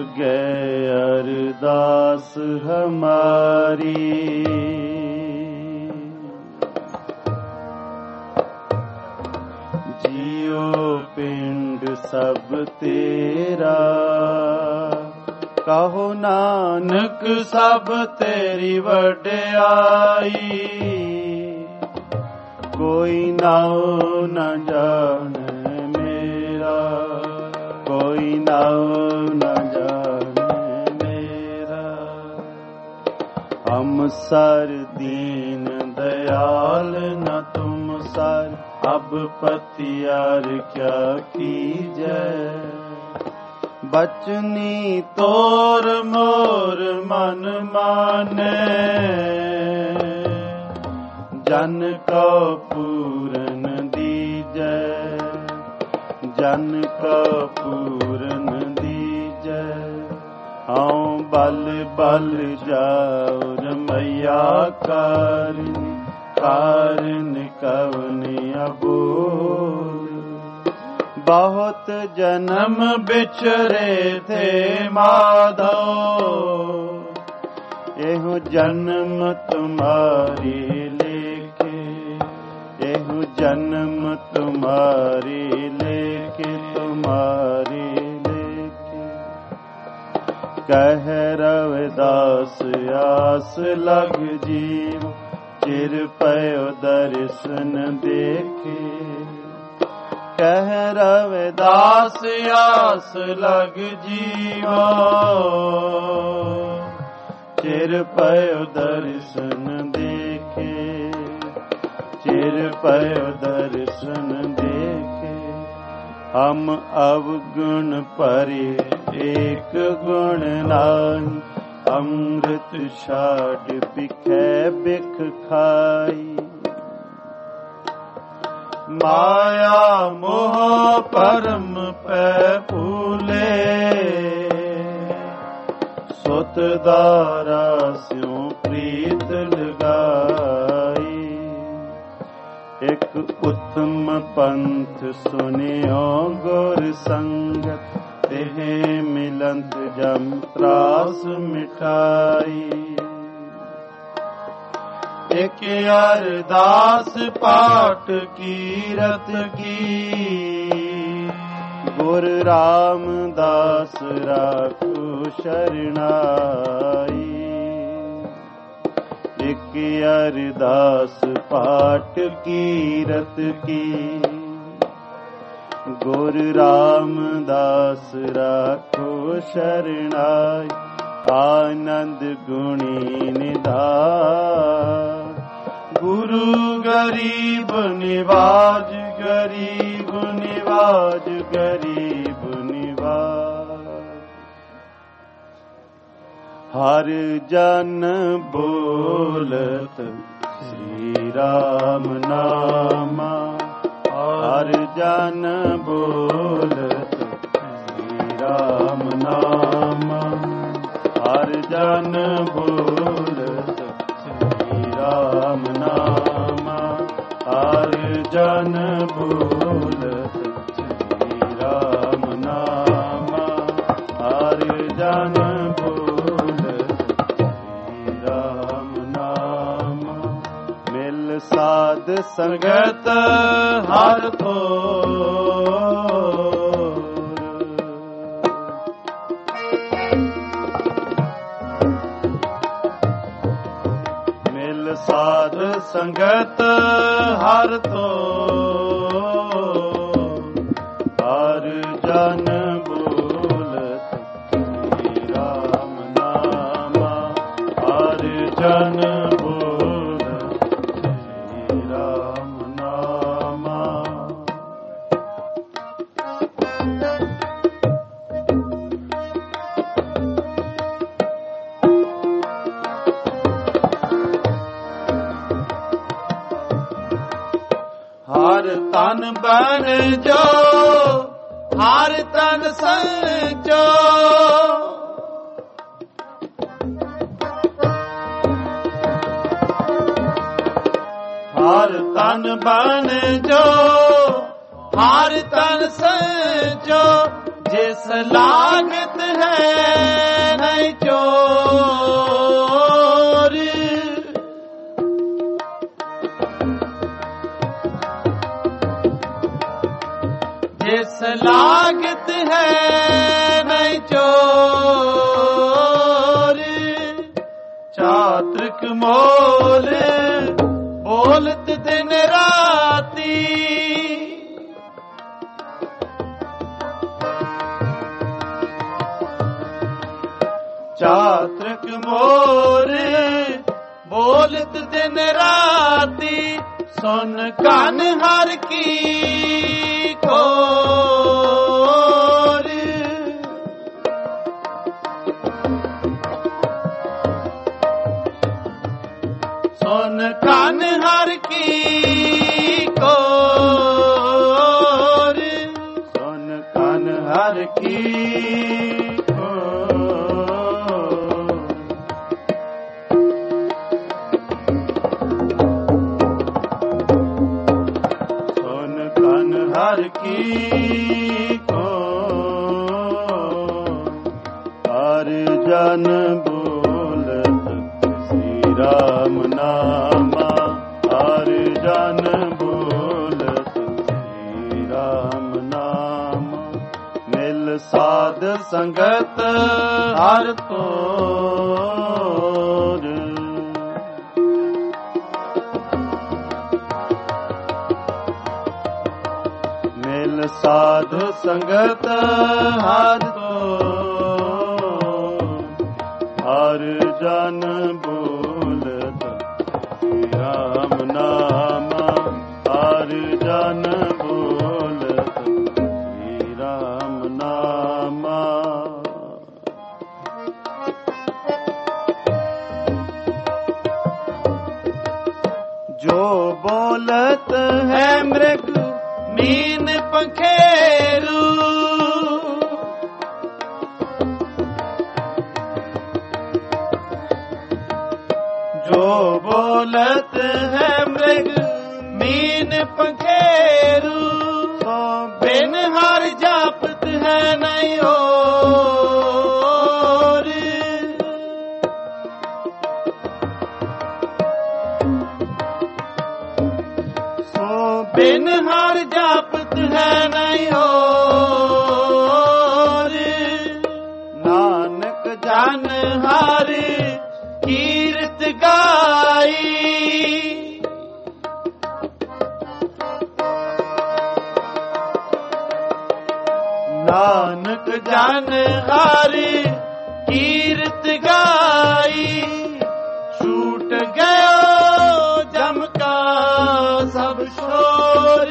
लागे अरदास हमारी, जियो पिंड सब तेरा, कहो नानक सब तेरी वड्याई, कोई नाओ न जाने मेरा, कोई नाओ न जाने मेरा। हम सर दीन दयाल न तुम सर, अब पतियार क्या कीजै। बचनी तोर मोर मन माने, जन को पूरन दीजै, जन को पूरन दीजै। हाँ बल बल जाऊर मैया कारण, कारण कवन अबोल। बहुत जन्म बिछरे थे माधो, एहु जन्म तुम्हारी लेके, एहु जन्म तुम्हारी लेके, तुम्हारी लेके। कह रविदास आस लग जीव, चिर पयो दर्शन देखे। कह रविदास आस लग जीवो, चिर पयो दर्शन देखे, चिर पयो दर्शन देखे। हम अवगुण परे एक गुण नाहि, अमृत छाड़ बिखे बिख खाई। माया मोह परम पे फूले, सुत दारा स्यों प्रीत लगाई। एक उत्तम पंथ सुनियो गुर संगत, तेहे मिलंत जम त्रास मिठाई। एक अरदास पाठ कीरत की, गुर रामदास राखो शरणाई। एक अरदास पाठ कीरत की, गुर रामदास राखो शरणाई। आनंद गुणी निधान, गुरु गरीब निवाज, गरीब निवाज, गरीब निवाज। हर जन बोलत श्री राम नामा, हर जन बोलत श्री राम नामा। हर जन बोलत श्री राम नामा, हर जन बोलत श्री राम नामा। हर जन बोलत श्री राम नामा। मिल साध संगत हर थोर, साध संगत हर तो, हर जन बोलत श्री राम नामा। हर जन बोलत श्री राम नामा। हर तन बन जो, हर तन संजो। हर तन बन जो, हर तन संजो। जिस लागत है नहीं चोर, जिस लागत है नहीं चोर, चातुक मोल बोलत दिन राती, चातुक मोल बोलत दिन राती, सुन कान हर की खोर, सुन कान हर की खोर, सुन कान हर की हर की को हर जन बोलत श्री राम नामा, हर जन बोलत श्री राम नामा, मिल साध संगत हर तोर, साध संगत हर तो, हर जन बोलत श्री राम नामा, हर जन बोलत श्री राम नामा। जो बोलत है मृग मीन पंखेरू, जो बोलत है मृग मीन पंखेरू, तो बिन हर जापत है नहीं और, सो बिन हर जापत है नहीं और, नानक जान हारी कीर्त गाई, नानक जान हारी कीर्त गाई, छूट गयो जम का सब शोर,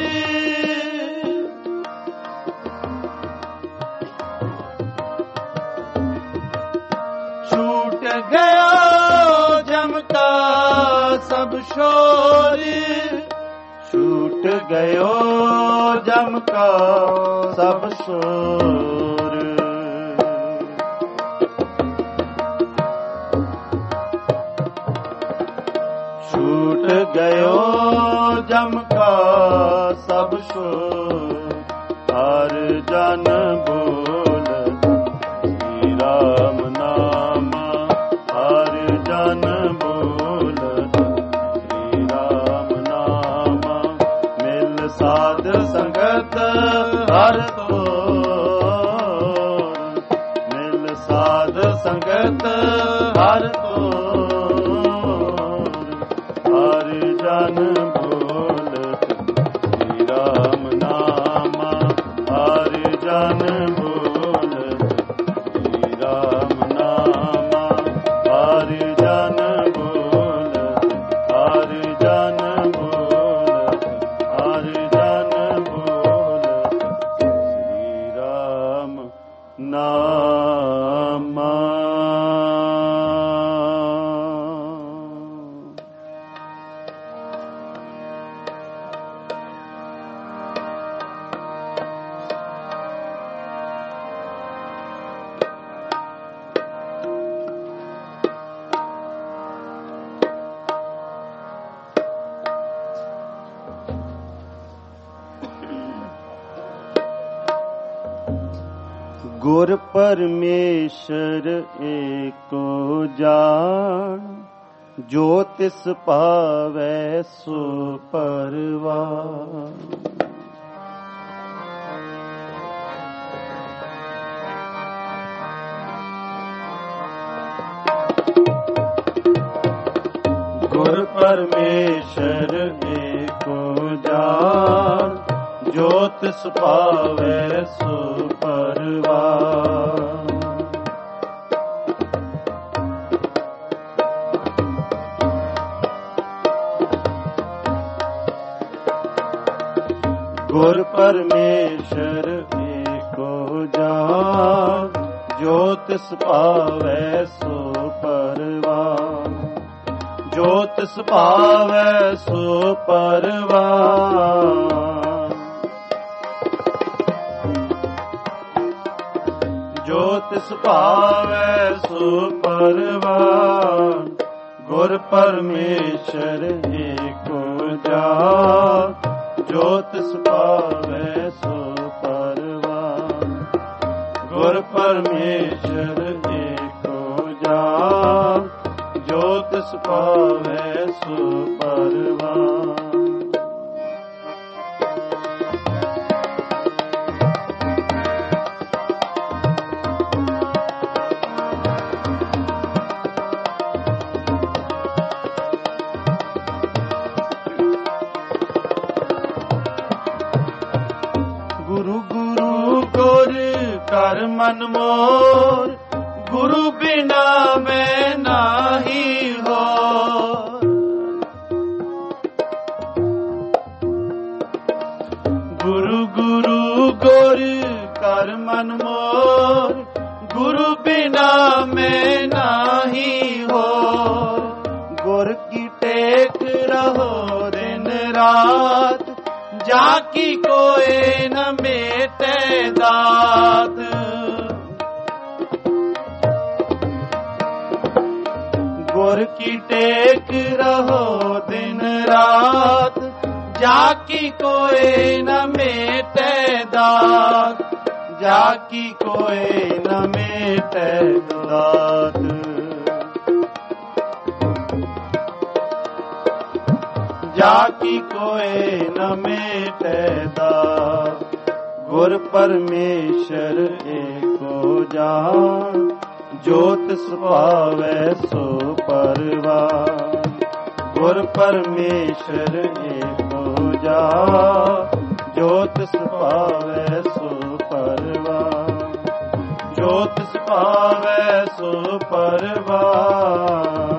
छूट गयो जम का सब शोर, छूट गयो जम का सब शोर, छूट गयो जम का सब शोर, हर जन बोलत श्री राम नामा, हर जन बोलत श्री राम नामा, मिल साध संगत हर तोर, मिल साध संगत हर तोर, हर जन बोलत श्री राम नामा, हर जन बोलत श्री राम नामा, हर जन बोलत, हर जन बोलत, हर जन बोलत श्री राम नामा। ਗੁਰ ਪਰਮੇਸ਼ਰ ਏਕੋ ਜਾਣ, ਜੋ ਤਿਸ ਪਾਵੈ ਸੋ ਪਰਵਾਨ। ਗੁਰ ਪਰਮੇਸ਼ਰ ਏਕੋ ਜਾਣ, ਜੋ ਤਿਸ ਪਾਵੈ ਸੋ ਪਰਵਾਨ। ਗੁਰ ਪਰਮੇਸ਼ਰ ਏਕੋ ਜਾਣ, ਜੋ ਤਿਸ ਪਾਵੈ ਸੋ ਪਰਵਾਨ। ਜੋ ਤਿਸ ਪਾਵੈ ਸੋ ਪਰਵਾਨ। ਜੋ ਤਿਸ ਭਾਵੈ ਸੋ ਪਰਵਾਨ। ਗੁਰ ਪਰਮੇਸ਼ਰ ਏਕੋ ਜਾਣ, ਜੋ ਤਿਸ ਭਾਵੈ ਸੋ ਪਰਵਾਨ। ਗੁਰ ਪਰਮੇਸ਼ਰ ਏਕੋ ਜਾਣ, ਜੋ ਤਿਸ ਭਾਵੈ ਸੋ ਪਰਵਾਨ। ਗੁਰੂ ਗੁਰੂ ਗੁਰ ਕਰ ਮਨ ਮੋਰ, ਗੁਰੂ ਬਿਨਾ ਮੈਂ ਨਾਹੀ ਹੋਰ। ਗੁਰੂ ਗੁਰੂ ਗੁਰ ਕਰ ਮਨ ਮੋਰ, ਗੁਰੂ ਬਿਨਾ ਮੈਂ ਨਾਹੀ ਹੋਰ। ਗੁਰ ਕੀ ਟੇਕ ਰਹੋ ਦਿਨ ਰਾਤ, ਜਾ ਕੀ ਕੋਏ ਨ ਮੇਟੇ ਦਾਤ। ਗੁਰ ਕੀ ਟੇਕ ਰਹੋ ਦਿਨ ਰਾਤ, ਜਾ ਕੀ ਕੋਏ ਨ ਮੇਟੇ ਦਾਤ। ਜਾ ਕੀ ਕੋਏ ਨ ਮੇਟੇ ਦਾਤ। ਜਾ ਕੀ ਕੋਏ ਨ ਮੇਟੇ ਦਾਤ। ਗੁਰ ਪਰਮੇਸ਼ਰ ਏਕੋ ਜਾਣ, ਜੋ ਤਿਸ ਭਾਵੈ ਸੋ ਪਰਵਾਨ। ਗੁਰ ਪਰਮੇਸ਼ਰ ਏਕੋ ਜਾਣ, ਜੋ ਤਿਸ ਭਾਵੈ ਸੋ ਪਰਵਾਨ। ਜੋ ਤਿਸ ਭਾਵੈ ਸੋ ਪਰਵਾਨ।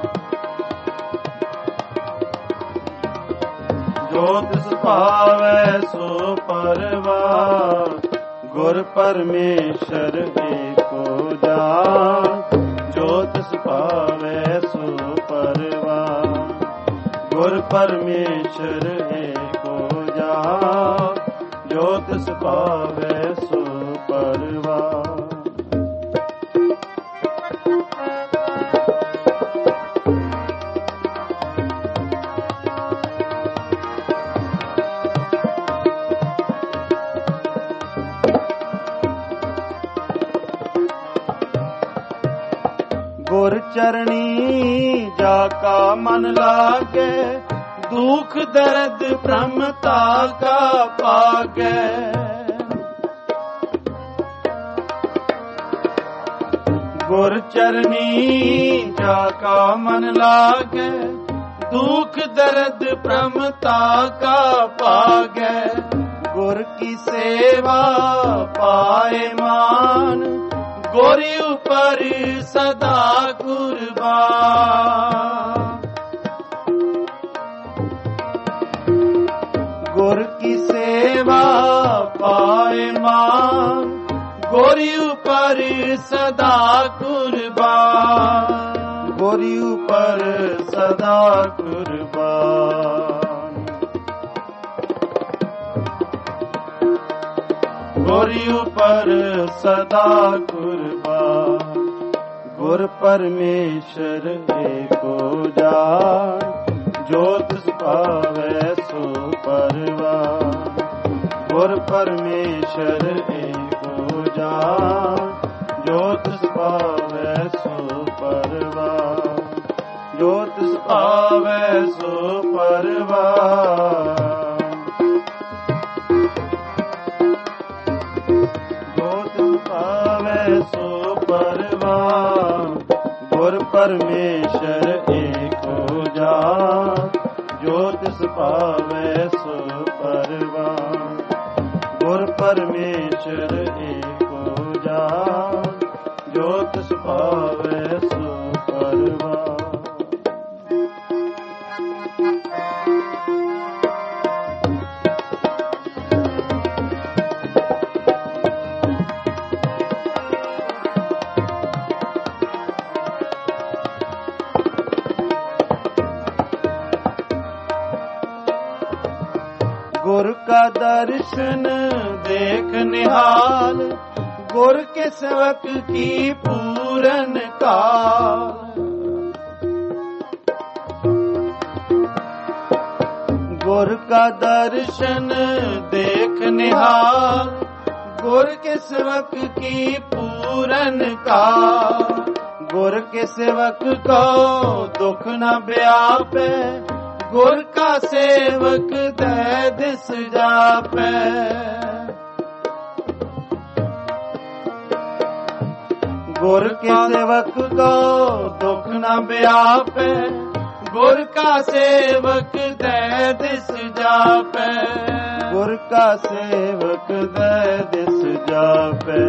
ਜੋ ਤਿਸ ਭਾਵੈ ਸੋ ਪਰਵਾਨ। ਗੁਰ ਪਰਮੇਸ਼ਰ ਏਕੋ ਜਾਣ, ਜੋ ਤਿਸ ਭਾਵੈ ਸੋ ਪਰਵਾਨ। ਗੁਰ ਪਰਮੇਸ਼ਰ ਏਕੋ ਜਾਣ, ਜੋ ਤਿਸ ਭਾਵੈ ਸੋ ਪਰਵਾਨ। ਗੁਰ ਚਰਣੀ ਜਾ ਕਾ ਮਨ ਲਾਗੇ, ਦੁਖ ਦਰਦ ਭ੍ਰਮਤਾ ਕਾ ਪਾਗੈ। ਗੁਰ ਚਰਣੀ ਜਾ ਕਾ ਮਨ ਲਾਗੇ, ਦੁਖ ਦਰਦ ਭ੍ਰਮਤਾ ਕਾ ਪਾਗੈ। ਗੁਰ ਕੀ ਸੇਵਾ ਪਾਏ ਮਾਨ, ਗੁਰ ਉਪਰ ਸਦਾ ਕੁਰਬਾਨ। ਗੁਰ ਕੀ ਸੇਵਾ ਪਾਏ ਮਾਨ, ਗੁਰ ਉਪਰ ਸਦਾ ਕੁਰਬਾਨ। ਗੁਰ ਉਪਰ ਸਦਾ ਕੁਰਬਾਨ। ਗੁਰ ਉਪਰ ਸਦਾ ਕੁਰਬਾਨ। ਗੁਰ ਪਰਮੇਸ਼ਰ ਏਕੋ ਜਾਣ, ਜੋ ਤਿਸ ਭਾਵੈ ਸੋ ਪਰਵਾਨ। ਗੁਰ ਪਰਮੇਸ਼ਰ ਏਕੋ ਜਾਣ, ਜੋ ਤਿਸ ਭਾਵੈ ਸੋ ਪਰਵਾਰ, ਜੋ ਤਿਸ ਭਾਵੈ ਸੋ ਪਰਵਾਰ, ਜੋ ਤਿਸ ਭਾਵੈ ਸੋ ਪਰਵਾਰ। ਗੁਰ ਪਰਮੇਸ਼ਰ ਏਕੋ ਜਾਨ, ਜੋ ਤਿਸ ਭਾਵੈ ਸੋ ਪਰਵਾਰ। ਗੁਰ ਪਰਮੇਸ਼ਰ ਏਕੋ ਜਾਨ, ਜੋ ਤਿਸ ਭਾਵੈ ਸੋ ਪਰਵਾਰ। गुर का दर्शन देख निहाल, गुर के सेवक की पूरन काल। गुर का दर्शन देख निहाल, गुर के सेवक की पूरन काल। गुर के सेवक को दुख न व्यापे, गुर का सेवक दे दिस जापै। गुर के सेवक को दुख न व्यापै, गुर का सेवक दे दिस जापै। गुर का सेवक दे दिस जापै।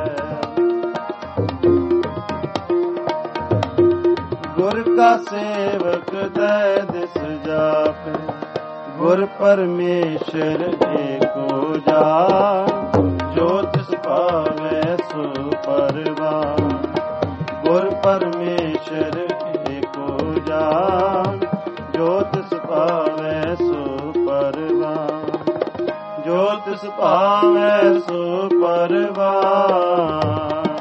गुर का सेवक दे दिस जापै। गुर परमेश्वर एको जान, जो तिस भावै सो परवान। गुर परमेश्वर एको जान, जो तिस भावै सो परवान। जो तिस भावै सो परवान।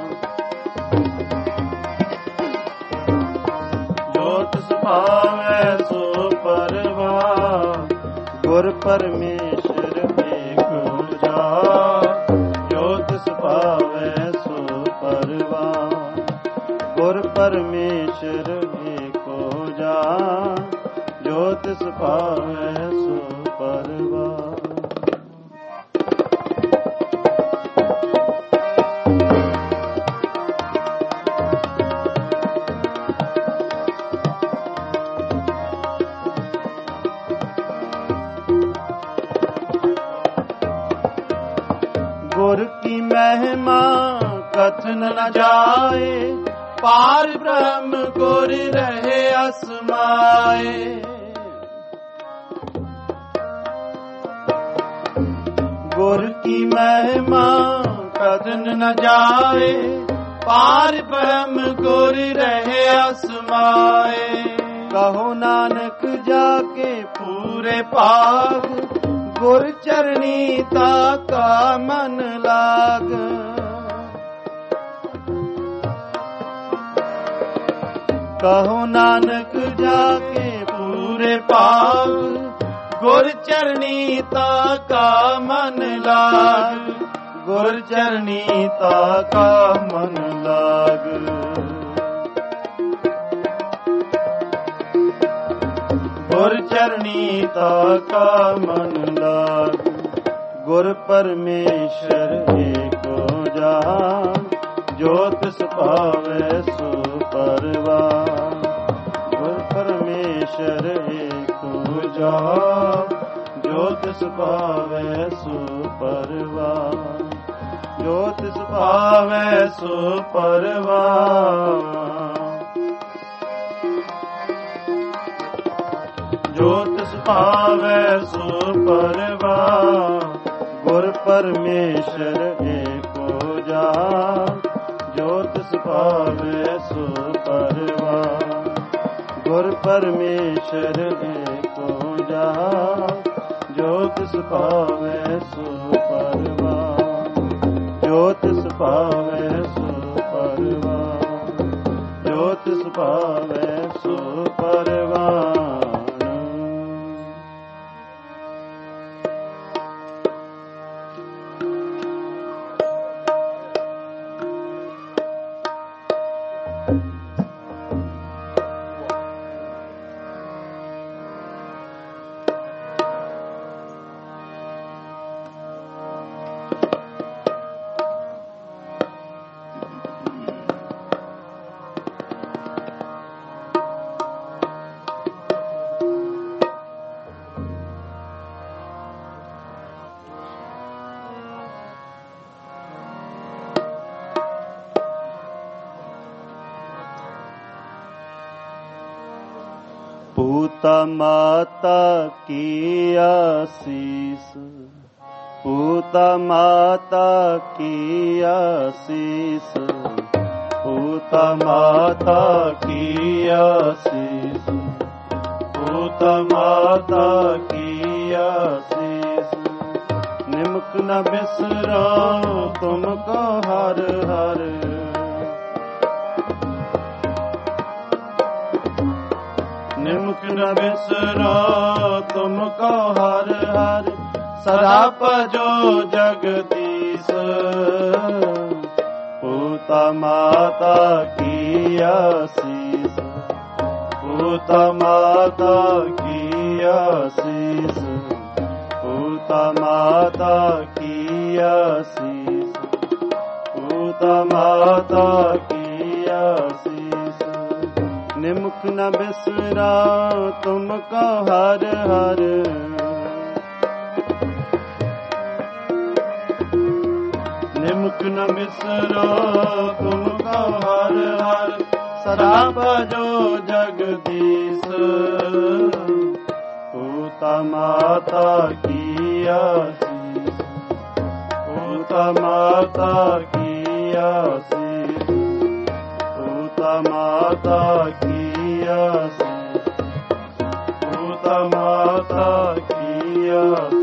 भावै सो परवान। गुर परमेश्वर एको जान, जो तिस भावै सो परवान। गुर परमेश्वर एको जान, जो तिस भावै सो परवान। गुर की महिमा कथन न जाए, पार ब्रह्म गुर रहे असमाए। गुर की महिमा कथन न जाए, पार ब्रह्म गुर रहे असमाए। कहो नानक जाके पूरे पाग, गुर चरणी ताका मन लाग। कहो नानक जाके पूरे पाग, गुर चरणी ताका मन लाग। गुर चरणी ताका मन लाग। गुर चरणी ताका मन लाग। गुर परमेश्वर एको जान, जो तिस भावै सो परवान। गुर परमेश्वर एको जान, जो तिस भावै सो परवान। जो तिस भावै सो परवान। जो तिस भावै सो परवान। गुर परमेश्वर एको जान, जो तिस भावै सो परवान। गुर परमेश्वर एको जान, जो तिस भावै सो परवान। जो तिस भावै सो परवान। जो तिस भावै सो परवान। पूता माता की आशीष, पूता माता की आशीष, पूता माता की आशीष, पूता माता की आशीष। निमक न बिसरो तुमको हर हर, निमक न बिसरो तुमको हर हर। सदा भजो जगदीश, पूता माता की आशीष, पूता माता की आशीष, पूता माता की आशीष, पूता माता की आशीष। निमक न बिसरा तुमको हर हर, निमक न बिसरो तुमको हर हर। सदा भजो जगदीश, पूता माता की आशीष, पूता माता की आशीष, पूता माता की आशीष, पूता माता की आशीष।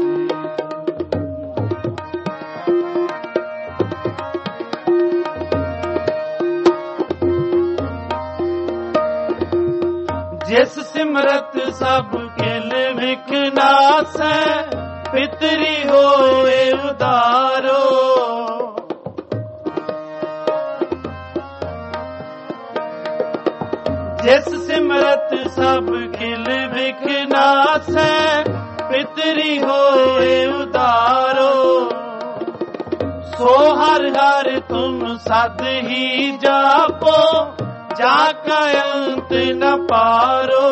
जिस सिमरत सब किल विकनाश, पितरी होए उदारो। जिस सिमरत सब किल विकनाश, पितरी होए उदारो। सो हर हर तुम सद ही जापो, जाका अंत न पारो।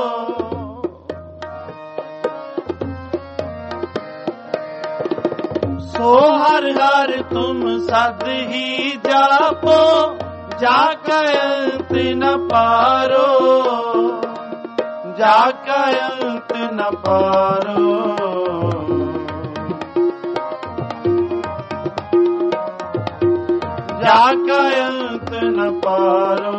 सो हर हर तुम सद ही जापो, जाका अंत न पारो, जाका अंत न पारो। जाका अंत न पारो।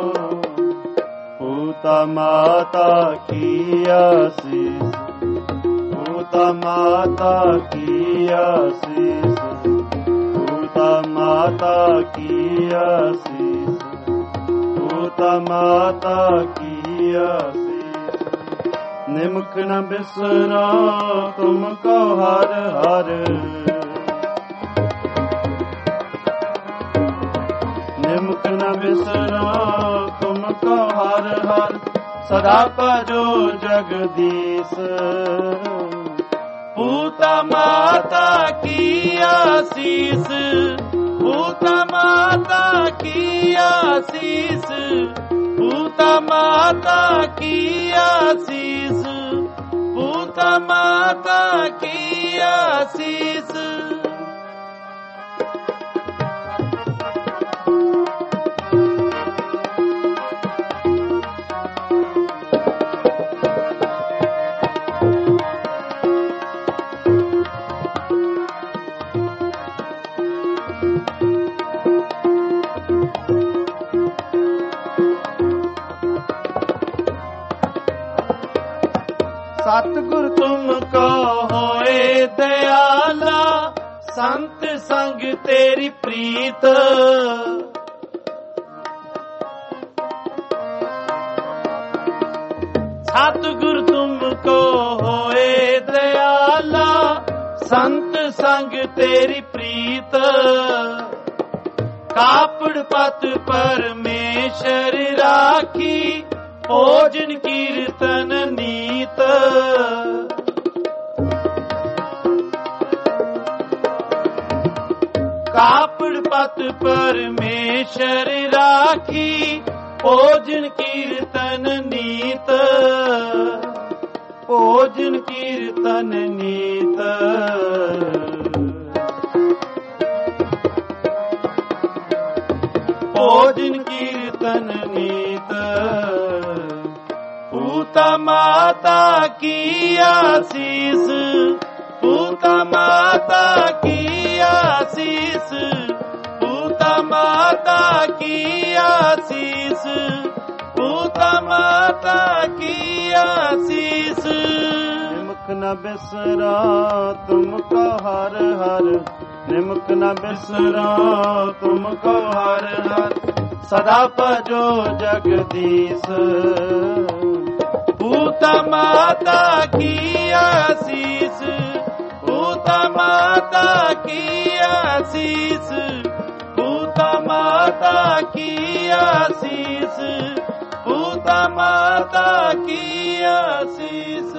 पूता माता की आशीष, पूता माता की आशीष, पूता माता की आशीष, पूता माता की आशीष। निमक न बिसरो तुमको हर हर, निमक न बिसरो तुमको हर हर। सदा भजो जगदीश, पूता माता की आशीष, पूता माता की आशीष, पूता माता की आशीष, पूता माता की आशीष। सतगुर तुमको होए दयाला, संत संग तेरी प्रीत। सतगुर तुमको होए दयाला, संत संग तेरी प्रीत। कापड़ पत परमेश्वर राखी, भोजन कीर्तन नीत। कापड़ पत परमेश्वर राखी, भोजन कीर्तन नीत, भोजन कीर्तन नीत। भोजन कीर्तन नीत। पूता माता की आशीष, पूता माता की आशीष, पूता माता की आशीष, पूता माता की आशीष। निमक न बिसरा तुमको हर हर, निमक न बिसरा तुमको हर हर, सदा भजो जगदीश। पूता माता की आशीष, पूता माता की आशीष, पूता माता की आशीष, पूता माता की आशीष।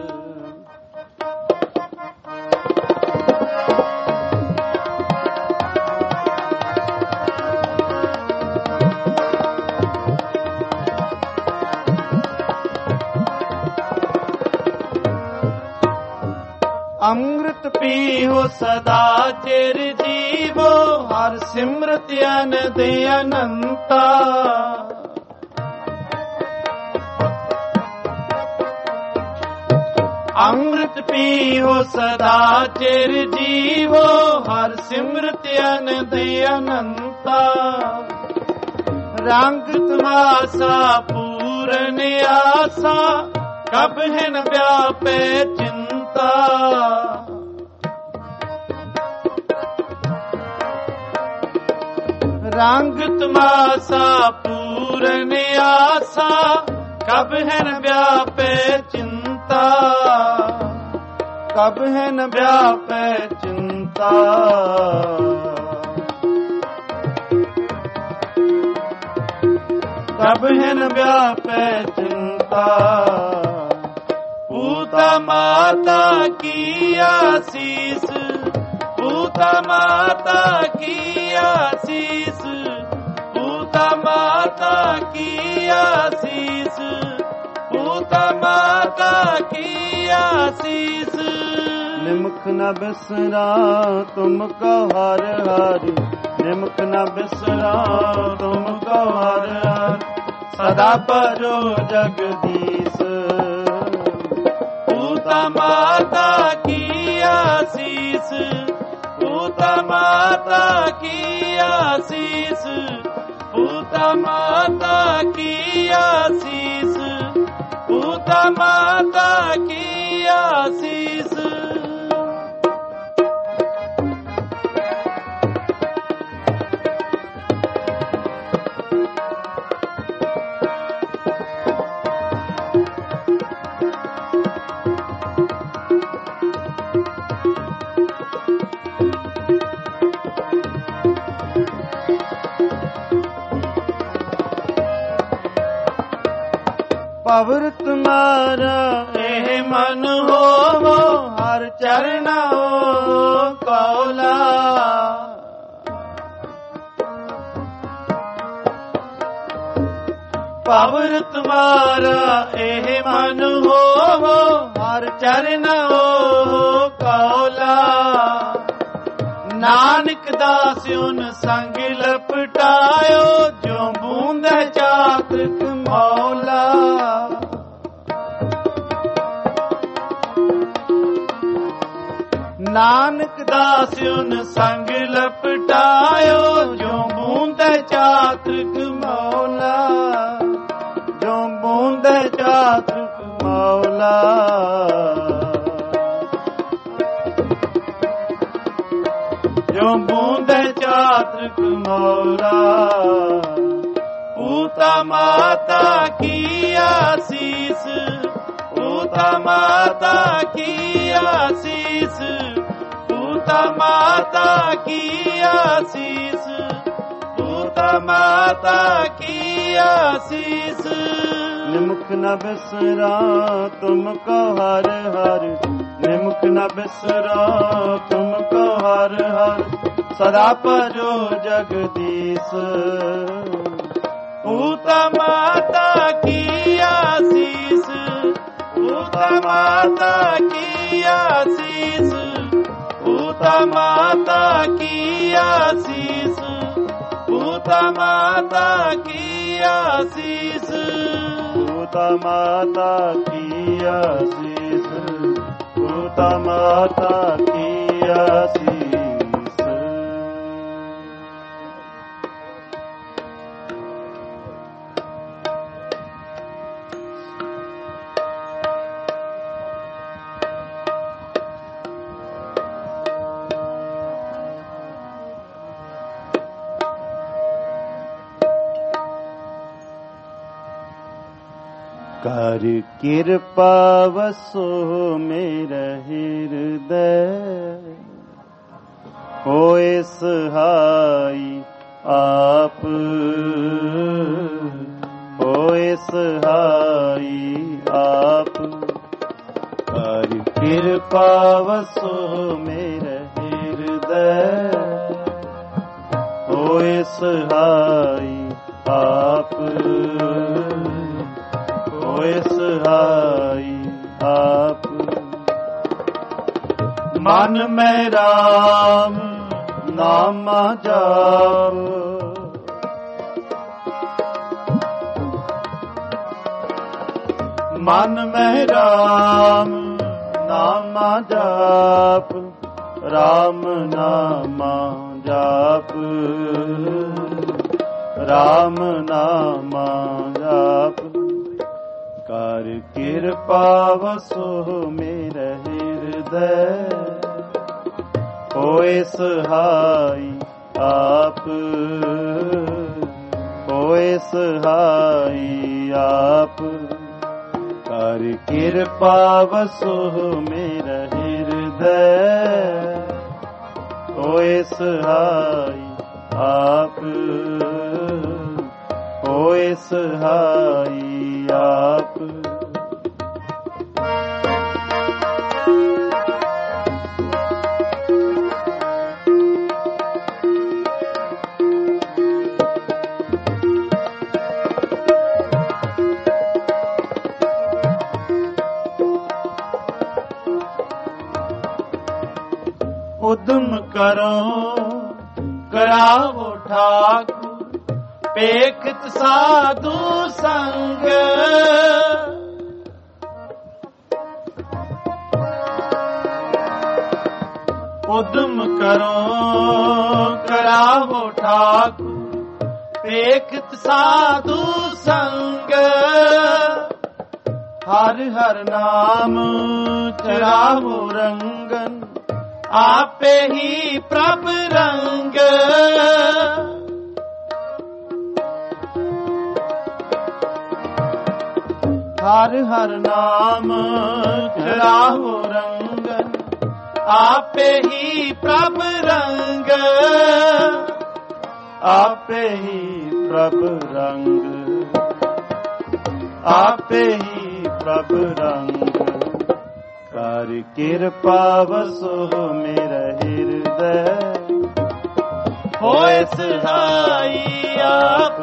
अमृत पीहो सदा चिर जीवो, हर सिमरत अनंद अनंता। अमृत पीहो सदा चिर जीवो, हर सिमरत अनंद अनंता। रंग तमाशा पूरन आसा, कब है न व्यापे चिंता। रंग तमाशा पूरन आसा, कब है न व्यापे चिंता, कब है न व्यापे चिंता। कब है न व्यापे चिंता। पूता माता की आशीष, पूता माता की आशीष, पूता माता की आशीष, पूता माता की आशीष। निमक न बिसरा तुमको हर हर, निमक न बिसरा तुमको हर हर, सदा भजो जगदीश। पूता माता की आशीष, पूता माता की आशीष, पूता माता की आशीष, पूता माता की आशीष। पवर तुम्हारा एह मन हो, हर चरण हो कौला। पवर तुम्हारा एह मन हो, हर चरण हो कौला। नानक दास उन संग लपटायो, जो बूंद चातक मौला। नानक दास उन संग लपटायो, जो बूंद चातक मौला, जो बूंद चातक मौला। जो बूंद चातक मौला। पूता माता की आशीष, पूता माता की आशीष, पूता माता की आशीष, पूता माता की आशीष। निमक न बिसरा तुमको हर हर, निमक न बिसरा तुमको हर हर, सदा भजो जगदीश। पूता माता की आशीष, पूता माता की आशीष, पूता माता की आशीष, पूता माता की आशीष। पूता माता की आशीष, पूता माता की आशीष। कर कृपा वसो मेरा हृदय, होए सहाय आप, होए सहाय आप। कर कृपा वसो मेरा हृदय, होए सहाय आप, होए सहाय आप। मन में राम नाम जाप, मन में राम नाम जाप, राम नाम जाप, राम नाम जाप। कर कृपा वसो मेरा हृदय, होए सहाय आप, होए सहाय आप। कर कृपा वसो मेरा हृदय, होए सहाय आप, होए सहाय आप। उद्यम करो करावो ठाकुर, पेखत साधु संग। उद्यम करो करावो ठाकुर, पेखत साधु संग। हर हर नाम चरावो रंगन, आपे ही प्रभ रंग। हर हर नाम चढ़ाओ रंगन, आपे ही प्रभ रंग। आपे ही प्रभ रंग, आपे ही प्रभ रंग। कर कृपा वसो मेरा हृदय, होए सहाय आप,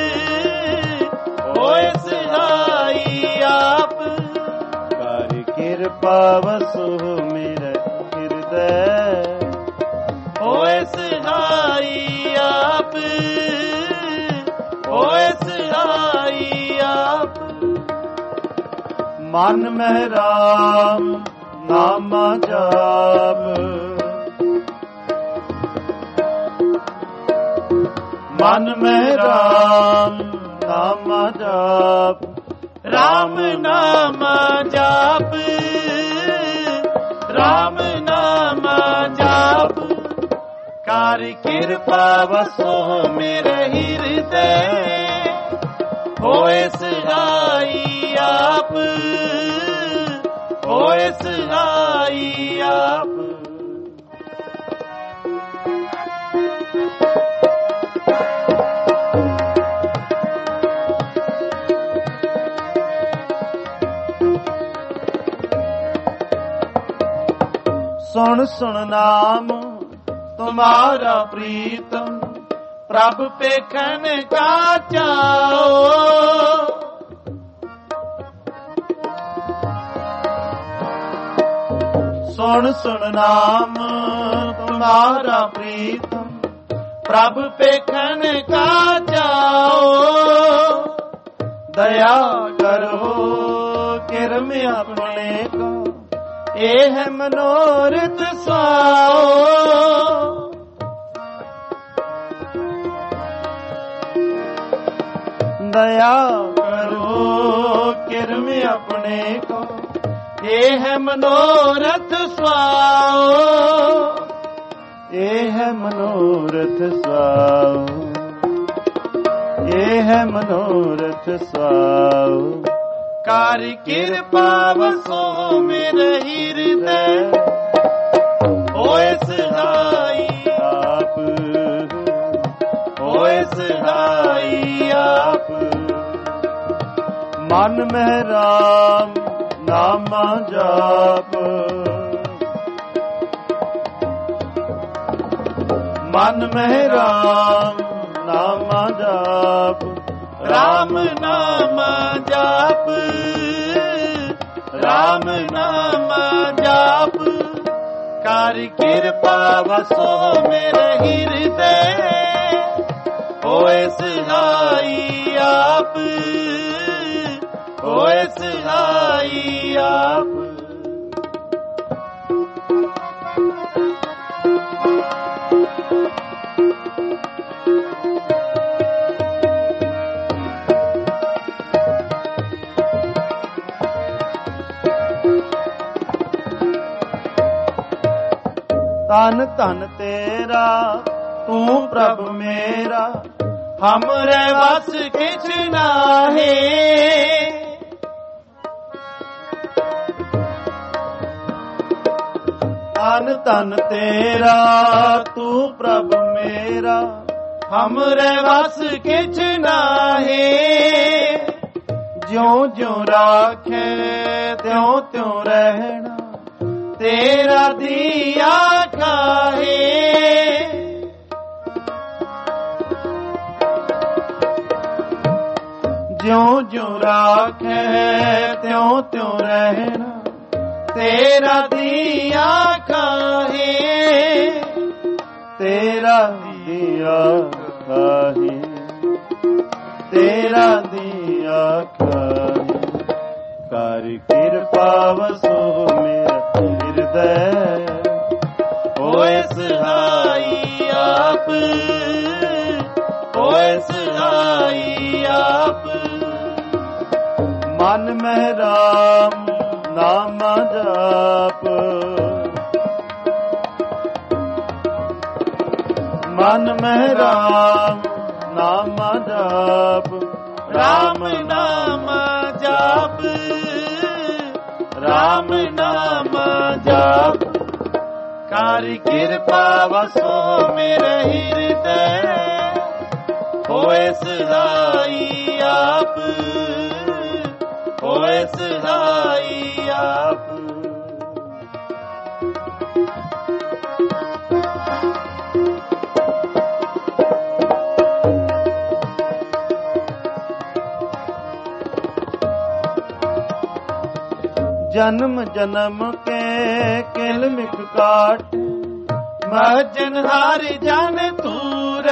होए सहाय आप। कर कृपा वसो मेरा हृदय, होए सहाय आप, होए सहाय आप। मन में राम नाम जाप, मन में राम नाम जाप, राम नाम जाप, राम नाम जाप। कर कृपा वसो मेरे हृदय, होए सहाय आप, होए सहाय आप। सुन सुन नाम तुम्हारा प्रीतम, प्रभु पेखन का चाओ। सुन सुन नाम तुम्हारा प्रीतम, प्रभु पेखन का चाओ। दया करो किरम अपने को, एह मनोरथ सुआओ। दया करो किरम अपने को, एह मनोरथ सुआओ। एह मनोरथ सुआओ, एह मनोरथ सुआओ। कार किरपा वसो मेरे हृदय, होए सहाई आप, होए सहाई आप। मन में राम नामा जाप, मन में राम नामा जाप। राम नामा जाप, राम नामा जाप। कार किरपा वसो मेरे हृदय, होए सहाई आप, होए सहाई आप। तन धन तेरा तू प्रभ मेरा, हमरे वस किछ नाहे। तन धन तेरा तू प्रभ मेरा, हमरे वस किछ नाहे। ज्यों ज्यों राखे त्यों त्यों रहना, तेरा दिया काहे। ज्यों ज्यों राखे त्यों त्यों रहना, तेरा दिया काहे। तेरा दिया काहे, तेरा दिया काहे। कर किरपा वसो मेरा हृदय, होए सहाई आप, होए सहाई आप। मन में राम नामा जाप, मन में राम नामा जाप। राम नामा जाप, राम नामा जाप। कार किरपा वसो मेरे हृदय, होए सहाई आप, होए सहाई आप। जन्म जन्म के किलमिख काट, महजन हार जान तूर।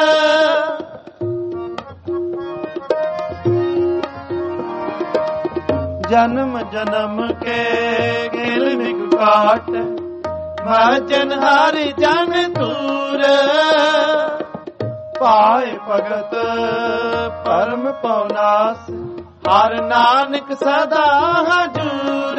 जन्म जन्म के किलमिख काट, महजन हार जान तूर। पाए भगत परम पवनास, हर नानक सदा हजूर।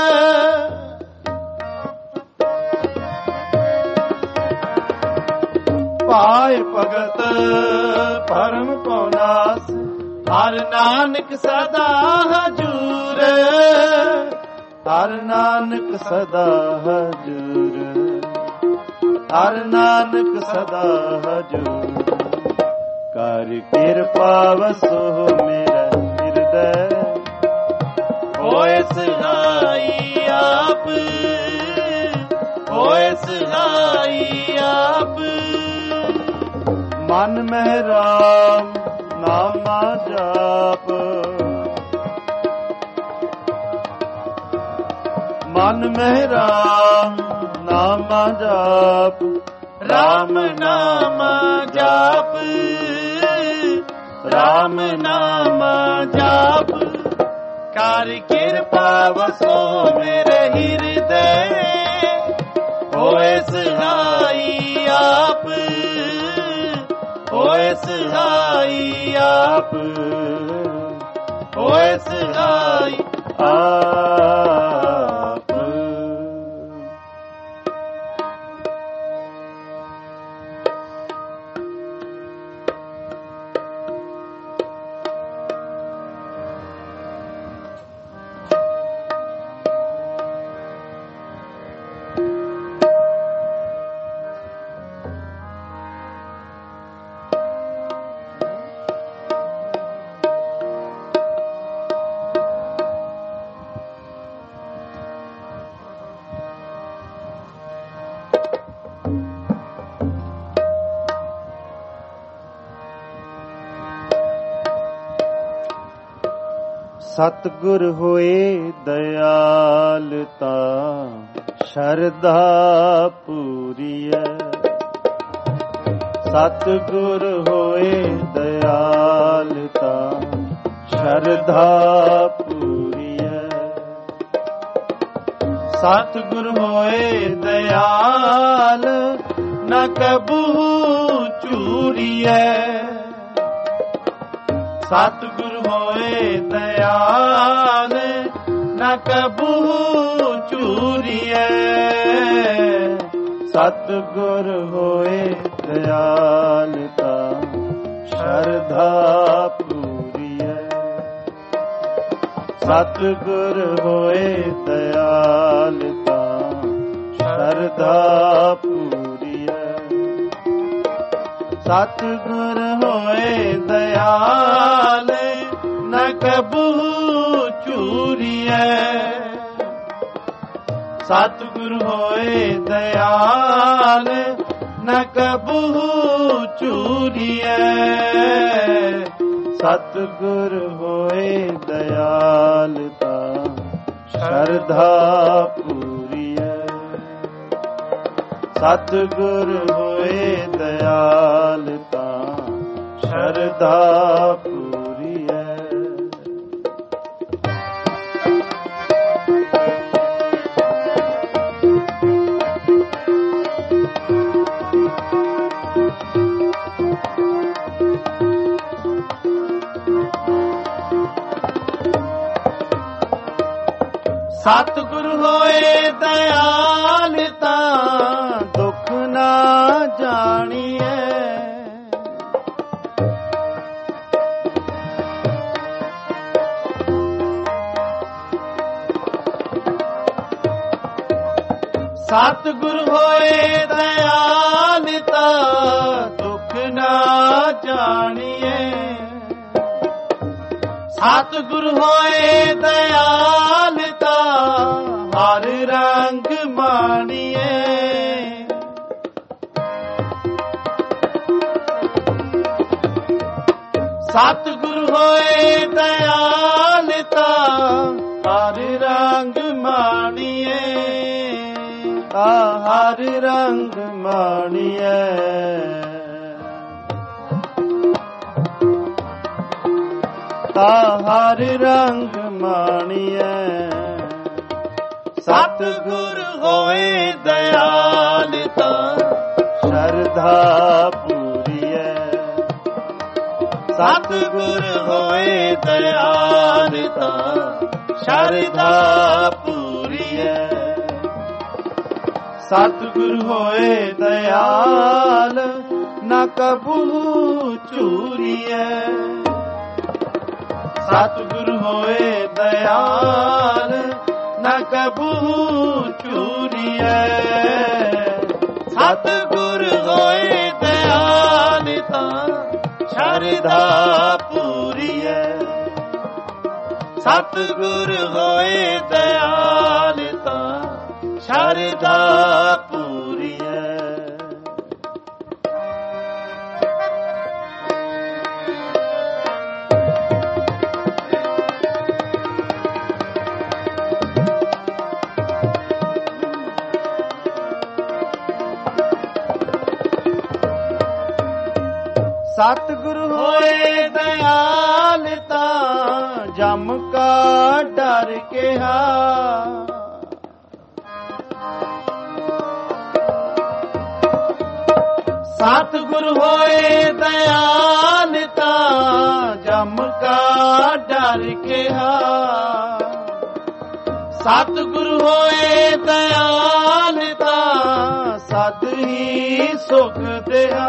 पाए भगत परम पवनास, हर नानक सदा हजूर। हर नानक सदा हजूर, हर नानक सदा हजूर। कर किरपा वसो मेरा हृदय, होए सहाई आप, होए सहाई आप। मन में राम नामा जाप, मन में राम नामा जाप। राम नामा जाप, ਰਾਮ ਨਾਮ ਜਾਪ, ਕਰ ਕਿਰਪਾ ਵਸੋ ਮੇਰੇ ਹਿਰਦੇ, ਹੋਏ ਸਹਾਈ ਆਪ, ਹੋਏ ਸਹਾਈ ਆਪ, ਹੋਏ ਸਹਾਈ ਆਪ। ਸਤਿਗੁਰ ਹੋਏ ਦਇਆਲ ਤਾਂ ਸ਼ਰਧਾ ਪੂਰੀਐ, ਸਤਿਗੁਰ ਹੋਏ ਦਇਆਲ ਤਾਂ ਸ਼ਰਧਾ ਪੂਰੀਐ, ਸਤਿਗੁਰ ਹੋਏ ਦਇਆਲ ਨ ਕਬੂ ਚੂਰੀਐ, ਸਤਿਗੁਰ ਹੋਏ ਦਇਆਲ ਨ ਕਬੂ ਚੂਰੀਐ, ਸਤਿਗੁਰ ਹੋਏ ਦਇਆਲ ਤਾਂ ਸ਼ਰਧਾ ਪੂਰੀਐ, ਸਤਿਗੁਰ ਹੋਏ ਦਇਆਲ ਤਾਂ ਸ਼ਰਧਾ ਪੂਰੀਐ, ਸਤਿਗੁਰ ਹੋਏ ਦਇਆਲ ਨ ਕਬੂ ਚੂਰੀਐ, ਸਤਿਗੁਰ ਹੋਏ ਦਇਆਲ ਨ ਕਬੂ ਚੂਰੀਐ, ਸਤਿਗੁਰ ਹੋਏ ਦਇਆਲ ਤਾਂ ਸ਼ਰਧਾ ਪੂਰੀਐ, ਸਤਿਗੁਰ ਹੋਏ ਦਇਆਲ ਤਾਂ ਸ਼ਰਧਾ ਪੂਰੀਐ। ਸਤਿਗੁਰ ਹੋਏ ਦਇਆਲ ਤਾਂ ਦੁੱਖ ਨਾ ਜਾਣੀਐ, ਸਤਿਗੁਰ ਹੋਏ ਦਇਆਲ ਤਾਂ ਦੁੱਖ ਨਾ ਜਾਣੀਐ, ਸਤਿਗੁਰ ਹੋਏ ਦਇਆਲ ਤਾਂ ਹਰ ਰੰਗ ਮਾਣੀਐ, ਸਤਿਗੁਰ ਹੋਏ ਦਇਆਲ ਤਾਂ ਹਰ ਰੰਗ ਮਾਣੀਐ, ਹਰ ਰੰਗ ਮਾਣੀਐ, ਹਰ ਰੰਗ ਮਾਣੀਐ, ਸਤਿਗੁਰ ਹੋਏ ਦਇਆਲ ਤਾਂ ਸ਼ਰਧਾ ਪੂਰੀਐ, ਸਤਿਗੁਰ ਹੋਏ ਦਇਆਲ ਤਾਂ ਸ਼ਰਧਾ ਪੂਰੀਐ, ਸਤਿਗੁਰ ਹੋਏ ਦਇਆਲ ਨ ਕਬੂ ਚੂਰੀਐ, ਸਤਿਗੁਰ ਹੋਏ ਦਇਆਲ ਨ ਕਬੂ ਚੂਰੀਐ, ਸਤਿਗੁਰ ਹੋਏ ਦਇਆਲ ਤਾਂ ਸ਼ਰਧਾ ਪੂਰੀਐ, ਸਤਿਗੁਰ ਹੋਏ ਦਇਆਲ ਤਾਂ ਸ਼ਰਧਾ ਪੂਰੀਐ। ਸਤਿਗੁਰੂ ਹੋਏ ਦਇਆਲ ਤਾਂ ਜਮ ਕਾ ਡਰ ਕਿਹਾ। ਸਤਿਗੁਰੂ ਹੋਏ ਦਇਆਲ ਤਾਂ ਜਮ ਕਾ ਡਰ ਕਿਹਾ। ਸਤਿਗੁਰੂ ਹੋਏ ਦਇਆਲ ਤਾਂ ਸਦ ਹੀ ਸੁਖ ਦਿਆ।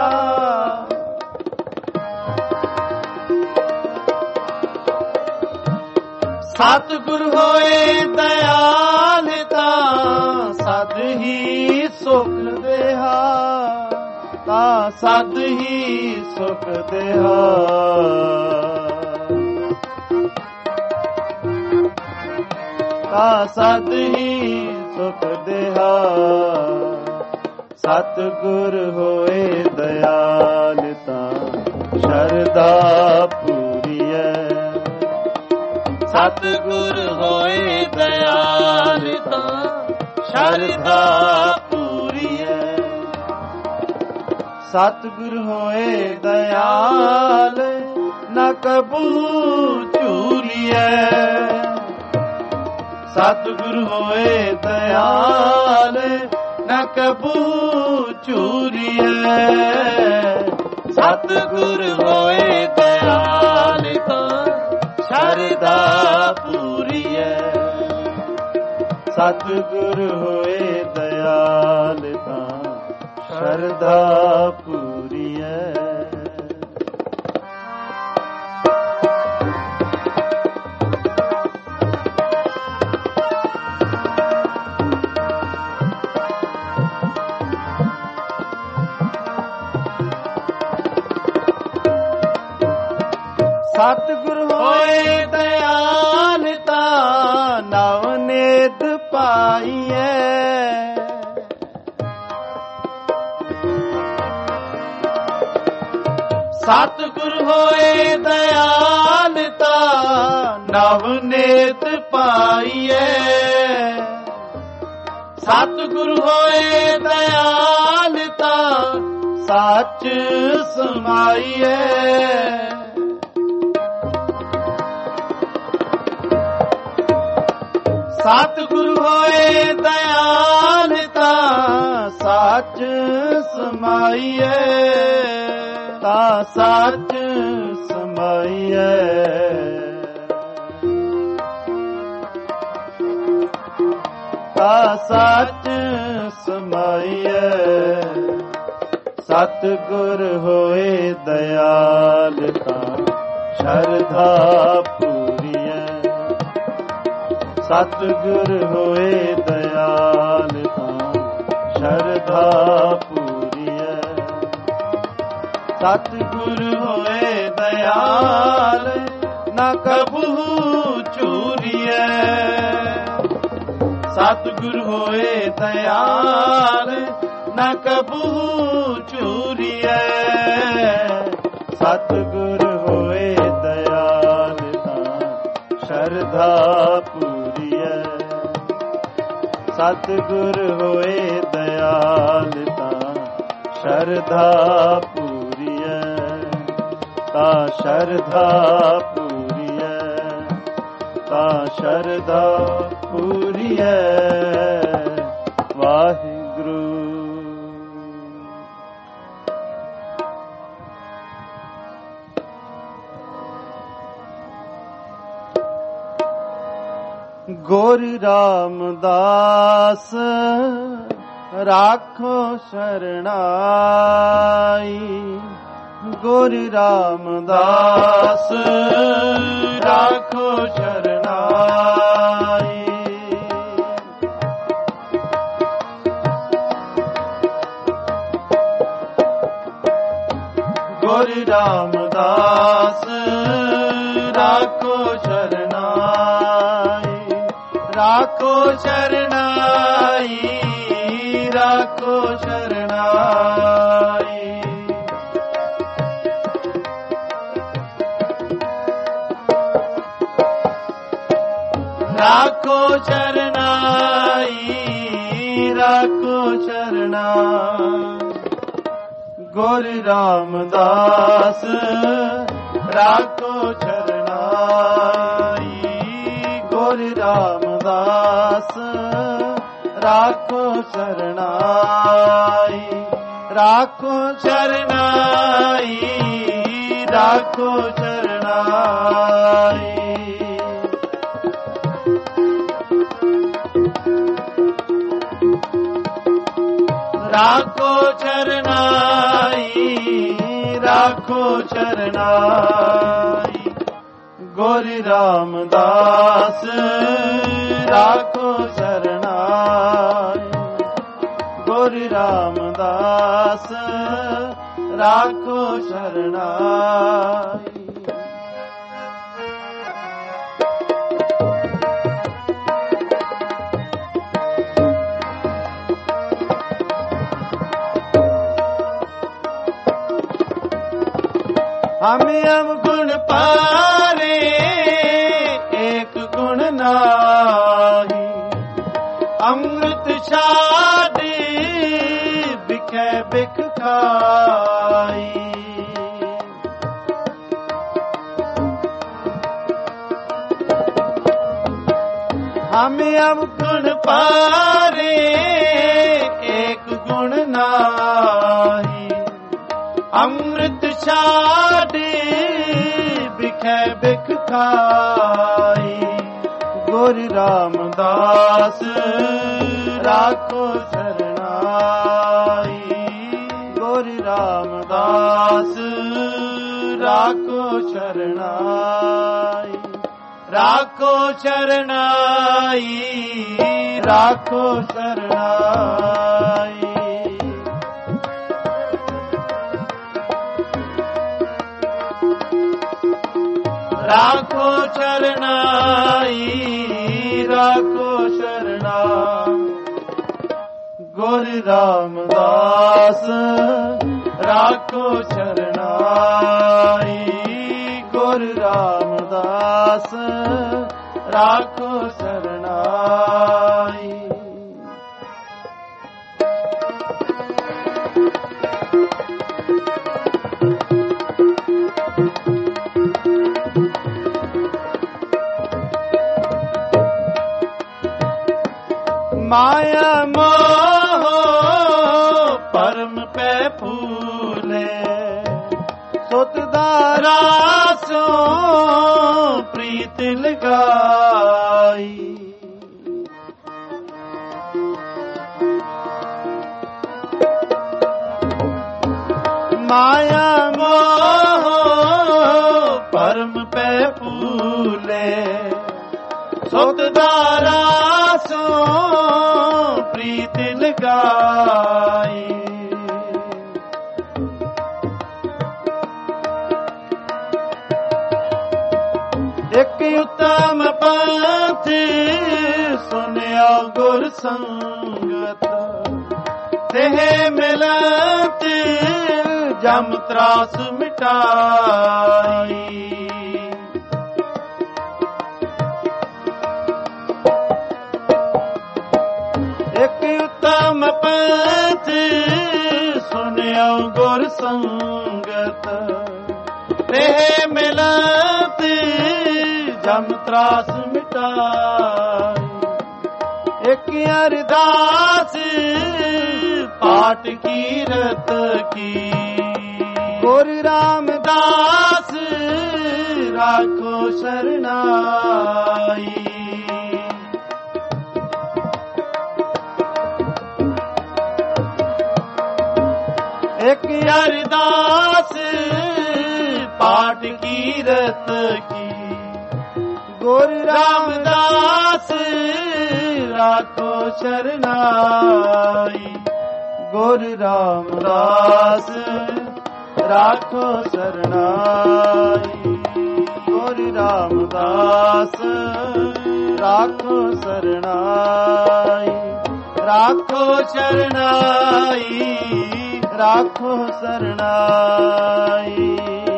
ਸਤਿਗੁਰੂ ਹੋਏ ਦਇਆਲ ਤਾਂ ਸਦ ਹੀ ਸੁਖ ਦਿਆ। ਤਾਂ ਸਦ ਹੀ ਸੁਖ ਦਿਆ। ਤਾਂ ਸਦ ਹੀ ਸੁਖ ਦਿਆ। ਸਤਿਗੁਰ ਹੋਏ ਦਇਆਲ ਤਾਂ ਸ਼ਰਧਾ ਪੂਰੀਐ। ਸਤਿਗੁਰ ਹੋਏ ਦਇਆਲ ਤਾਂ ਸ਼ਰਧਾ ਪੂਰੀਐ। ਸਤਿਗੁਰ ਹੋਏ ਦਇਆਲ ਨ ਕਬੂ ਝੂਰੀਐ। ਸਤਿਗੁਰ ਹੋਏ ਦਇਆਲ ਨ ਕਬੂ ਝੂਰੀਐ। ਸਤਿਗੁਰ ਹੋਏ ਦਇਆਲ ਤਾਂ ਸ਼ਰਧਾ ਪੂਰੀਐ। ਸਤਿਗੁਰ ਹੋਏ ਦਇਆਲ ਤਾਂ ਸ਼ਰਧਾ ਪੂਰੀਐ। ਸਤਿਗੁਰ ਹੋਏ ਦਇਆਲ ਤਾਂ ਨਵਨੇਤ ਪਾਈਐ। ਸਤਿਗੁਰ ਹੋਏ ਦਇਆਲ ਤਾਂ ਨਵਨੇਤ ਪਾਈਐ। ਸਤਿਗੁਰ ਹੋਏ ਦਇਆਲ ਤਾਂ ਸੱਚ ਸਮਾਈਐ। ਸਤਿਗੁਰੂ ਹੋਏ ਦਇਆਲ ਤਾਂ ਸੱਚ ਸਮਾਈਐ। ਤਾਂ ਸੱਚ ਸਮਾਈਐ। ਤਾਂ ਸੱਚ ਸਮਾਈਐ। ਸਤਿਗੁਰ ਹੋਏ ਦਇਆਲ ਤਾਂ ਸ਼ਰਧਾ ਪੂਰੀਐ। ਸਤਿਗੁਰ ਹੋਏ ਦਇਆਲ ਤਾਂ ਸ਼ਰਧਾ ਪੂਰੀਐ। ਸਤਿਗੁਰ ਹੋਏ ਦਇਆਲ ਨ ਕਬੂ ਝੂਰੀਐ। ਸਤਿਗੁਰ ਹੋਏ ਦਇਆਲ ਨ ਕਬੂ ਝੂਰੀਐ। ਸਤਿਗੁਰ ਹੋਏ ਦਇਆਲ ਤਾਂ ਸ਼ਰਧਾ ਪੂਰੀਐ। ਸਤਿਗੁਰ ਹੋਏ ਦਇਆਲ ਤਾਂ ਸ਼ਰਧਾ ਪੂਰੀਐ। ਤਾਂ ਸ਼ਰਧਾ ਪੂਰੀਐ। ਤਾਂ ਸ਼ਰਧਾ ਪੂਰੀਐ। ਵਾਹਿਗੁਰੂ। ਗੁਰੂ ਰਾਮਦਾਸ ਰਾਖੋ ਸ਼ਰਣਾਈ। ਗੁਰੂ ਰਾਮਦਾਸ ਰਾਖੋ ਸ਼ਰਣਾਈ। ਗੁਰੂ ਰਾਮਦਾਸ ਰਾਖੋ ਸ਼ਰਣਾਈ। ਰਾਖੋ ਸ਼ਰਣਾਈ। ਰਾਖੋ ਸ਼ਰਣਾਈ। ਰਾਖੋ ਸ਼ਰਣਾਈ। ਰਾਖੋ ਸ਼ਰਣਾਈ। ਗੁਰ ਰਾਮਦਾਸ ਰਾਖੋ ਚਰਨਾਈ, ਗੁਰ ਰਾਮਦਾਸ ਰਾਖੋ ਚਰਨਾਈ, ਰਾਖੋ ਚਰਨਾਈ, ਰਾਖੋ ਚਰਨਾਈ। ਰਾਖੋ ਚਰਨਾਈ, ਰਾਖੋ ਚਰਨਾਈ, ਗੁਰ ਰਾਮਦਾਸ ਰਾਖੋ ਚਰਨਾਈ, ਗੁਰ ਰਾਮਦਾਸ ਰਾਖੋ ਚਰਨਾਈ। हम गुण पारे एक गुण नाही, अमृत छाड़ी बिखे बिख खाई। हम गुण पारे एक गुण नाही, अमृत छाड़ी बिखे बिख खाई। गुर रामदास राखो चरनाई, गुर रामदास राखो चरनाई, राखो चरनाई, राखो चरनाई। राखो चरनाई, राखो चरनाई, गुर रामदास राखो चरनाई, गुर रामदास राखो चरनाई। माया मोह परम पे फूले, सुत दारा सो प्रीत लगाई। माया मोह परम पे फूले, सुत दारा सो प्रीत लगाई। एक उत्तम पंथ सुनिया गुर संगत, तेह मिलत जम त्रास मिटाई। एक उत्तम पंथ सुनियो गुर संगत, तेह मिलत जम त्रास मिटाई। एक अरदास पाठ कीरत की, गुर रामदास राखो शरनाई। एक अरदास पाठ कीरत की, गुर रामदास राखो शरनाई। गुर रामदास राखो शरनाई, गुर रामदास राखो शरनाई। राखो शरनाई, राखो शरनाई।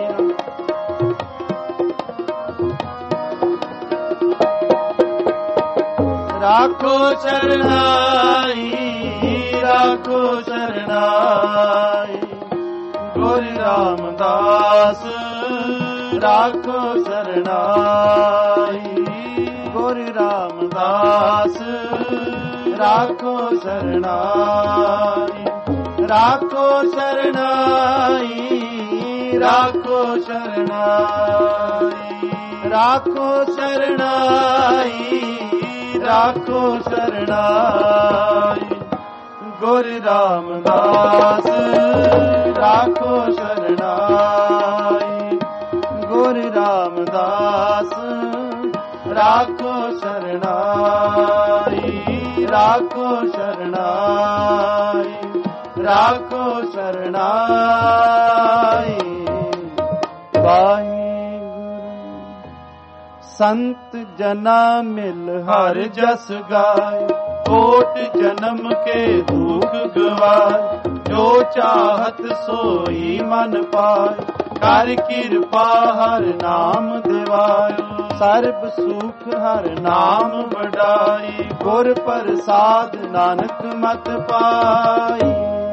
राखो शरनाई, राखो शरनाई, ਗੁਰੂ ਰਾਮਦਾਸ ਰਾਖੋ ਸਰਣਾਈ। ਗੁਰੂ ਰਾਮਦਾਸ ਰਾਖੋ ਸਰਣਾਈ। ਰਾਖੋ ਸਰਣਾਈ, ਰਾਖੋ ਸਰਣਾਈ। ਰਾਖੋ ਸਰਣਾਈ, ਰਾਖੋ ਸਰਣਾਈ। ਗੁਰੂ ਰਾਮਦਾਸ ਰਾਖੋ ਸਰਣਾਈ। ਗੁਰੂ ਰਾਮਦਾਸ ਰਾਖੋ ਸਰਣਾਈ। ਰਾਖੋ ਸਰਣਾਈ, ਰਾਖੋ ਸਰਣਾਈ। ਵਾਹਿਗੁਰੂ। ਸੰਤ ਜਨਾ ਮਿਲ ਹਰ ਜਸ ਗਾਏ, ਕੋਟ ਜਨਮ ਕੇ ਦੁਖ ਗਵਾਏ। ਜੋ ਚਾਹਤ ਸੋਈ ਮਨ ਪਾਏ, ਕਰ ਕਿਰਪਾ ਹਰ ਨਾਮ ਦਿਵਾਇਓ। ਸਰਬ ਸੁਖ ਹਰ ਨਾਮ ਵਡਾਈ, ਗੁਰ ਪ੍ਰਸਾਦ ਨਾਨਕ ਮਤ ਪਾਈ।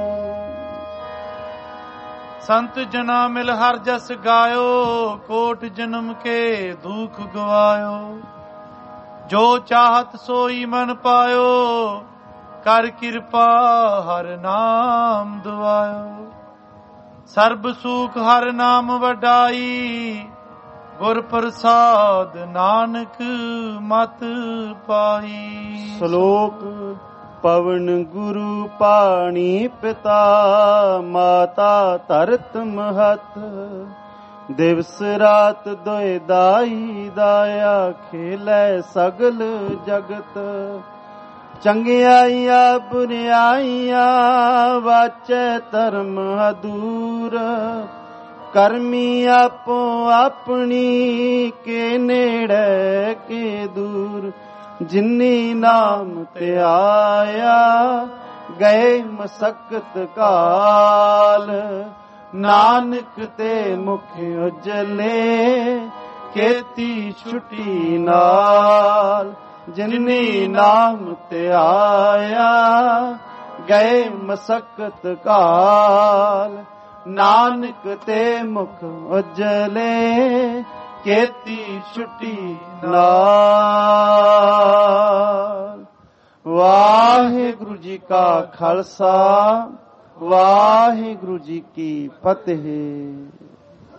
ਸੰਤ ਜਨਾ ਮਿਲ ਹਰ ਜਸ ਗਾਇਓ, ਕੋਟ ਜਨਮ ਕੇ ਦੁਖ ਗਵਾਇਓ। ਜੋ ਚਾਹਤ ਸੋਈ ਮਨ ਪਾਇਓ, ਕਰ ਕਿਰਪਾ ਹਰ ਨਾਮ ਦਿਵਾਇਓ। ਸਰਬ ਸੁਖ ਹਰ ਨਾਮ ਵਡਾਈ, ਗੁਰ ਪ੍ਰਸਾਦ ਨਾਨਕ ਮਤ ਪਾਈ। ਸ਼ਲੋਕ। ਪਵਨ ਗੁਰੂ ਪਾਣੀ ਪਿਤਾ, ਮਾਤਾ ਧਰਤ ਮਹਤ। ਦਿਵਸ ਰਾਤ ਦੋਇ ਦਾਈ, ਦਾਇਆ ਖੇਲੇ ਸਗਲ ਜਗਤ। ਚੰਗਿਆਈਆਂ ਬੁਰਿਆਈਆਂ, ਵਾਚੈ ਧਰਮ ਅਦੂਰ। ਕਰਮੀ ਆਪੋ ਆਪਣੀ, ਕੇ ਨੇੜੇ ਕੇ ਦੂਰ। ਜਿਨੀ ਨਾਮ ਧਿਆਇਆ, ਗਏ ਮਸਕਤ ਕਾਲ। ਨਾਨਕ ਤੇ ਮੁਖ ਉਜਲੇ, ਕੀਤੀ ਛੁਟੀ ਨਾਲ। ਜਿਨੀ ਨਾਮ ਧਿਆਇਆ, ਗਏ ਮਸਕਤ ਕਾਲ। ਨਾਨਕ ਤੇ ਮੁਖ ਉਜਲੇ, ਕੀਤੀ ਛੁਟੀ ਨਾਲ। ਵਾਹਿਗੁਰੂ ਜੀ ਕਾ ਖਾਲਸਾ, ਵਾਹਿਗੁਰੂ ਜੀ ਕੀ ਫਤਿਹ।